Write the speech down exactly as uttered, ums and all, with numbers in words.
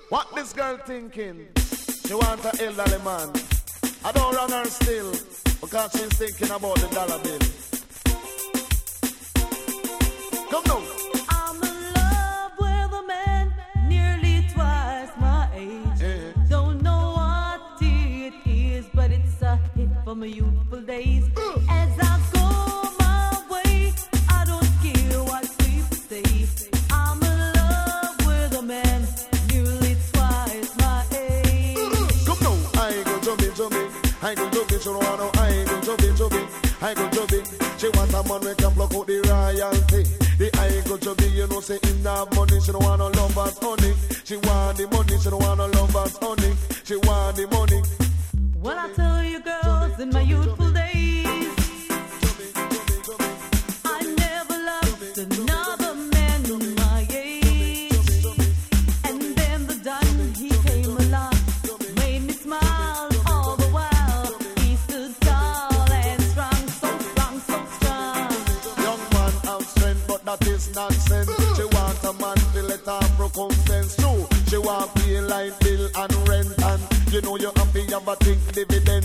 What this girl thinking? She want an elderly man. I don't run her still because she's thinking about the dollar bill. Come now. I'm in love with a man nearly twice my age. Yeah. Don't know what it is, but it's a hit for my youthful days. Uh. As I go my way, I don't care what people say. I'm in love with a man nearly twice my age. Uh. Come now. I go jumping, jumping. I go jumping, so I know I go jumping, jumping. I go jumping. She wants a man who can block out the royalty. The I go to be, you know, say in that money, she don't want no lovers honey. She want the money, she don't want no lovers honey. She want the money. Well, I tell you, girls, in my youthful days, I never loved another man my age. And then the Don, he came along, made me smile all the while. He stood tall and strong, so strong, so strong. Young man have strength, but that is nonsense. She want a man to let her recompense. True, she want pay light bill and rent, and you know you have to have a think dividend.